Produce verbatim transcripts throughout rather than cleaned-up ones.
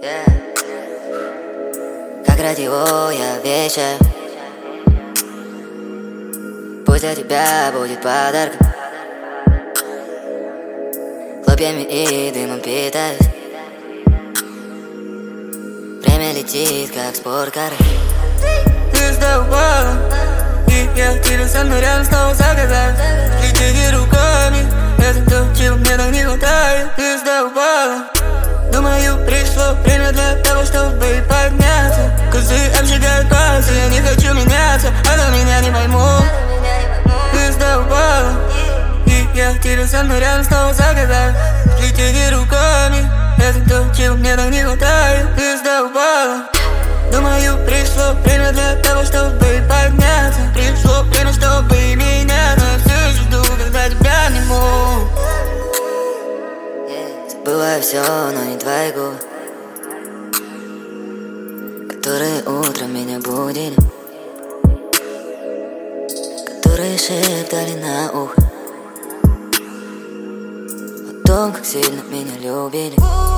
Как радио я вещаю, пусть для тебя будет подарком. Хлопьями и дымом питаюсь. Время летит, как спорткары. Ты задолбала, и я тебе со мной рядом снова заказать. Летите руками, это то, чего мне так не хватает. Ты задолбала, думаю, пришло время для того, чтобы подняться. Козы обжигают пальцы, я не хочу меняться, а то меня не поймут. Ты задолбала, и я тебе со мной рядом снова заказать. Летите руками, это то, чего мне так не хватает. Ты задолбала, думаю, пришло время для того, чтобы подняться. Пришло время, чтобы меняться. Все жду, когда тебя не могу. Забываю все, но не твои губы, которые утром меня будили, которые шептали на ухо о том, как сильно меня любили.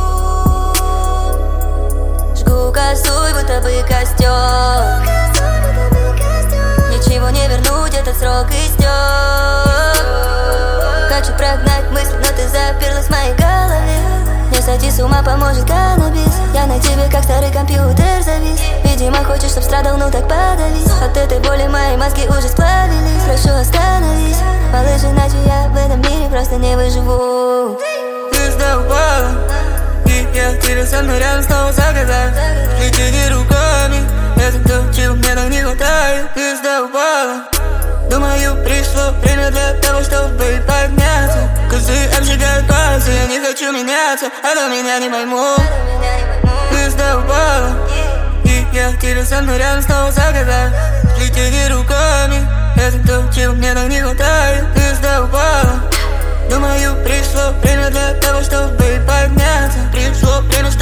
Жгу косой, будто бы костер. Ничего не вернуть, этот срок истек. Хочу прогнать мысли, но ты заперлась в моей голове. Не сойти с ума поможет каннабис. Я на тебе, как старый компьютер, завис. Видимо, хочешь, чтоб страдал, ну так подавись. От этой боли мои мозги уже сплавились. Прошу, остановись, малыш, иначе я в этом мире просто не выживу. Ты задолбала, и я тебе со мной рядом снова заказать. Летите руками, это то, чего мне так не хватает. Ты задолбала, думаю, пришло время для того, чтобы подняться. Козы обжигают пальцы, я не хочу меняться, а то меня не поймут. Ты задолбала, и я тебе со мной рядом снова заказать. Летите руками, это то, чего мне так не хватает. Ты задолбала, думаю, пришло время для того, чтобы подняться. Пришло время,